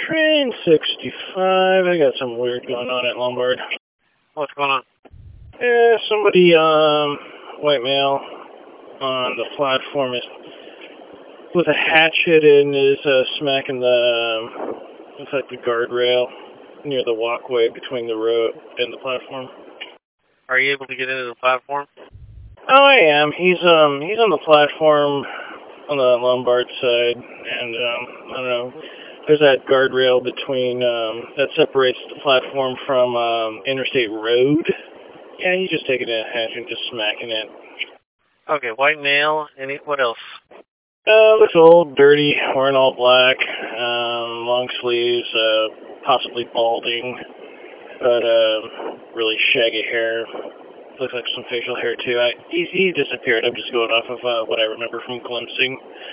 Train 65. I got something weird going on at Lombard. What's going on? Yeah, somebody, white male on the platform is with a hatchet and is smacking the, looks like the guardrail near the walkway between the road and the platform. Are you able to get into the platform? Oh, I am. He's on the platform on the Lombard side, and I don't know. There's that guardrail between that separates the platform from Interstate Road. Yeah, he's just taking a hatchet and just smacking it. Okay, white male. What else? Looks old, dirty, wearing all black, long sleeves, possibly balding, but really shaggy hair. Looks like some facial hair too. He disappeared. I'm just going off of what I remember from glimpsing.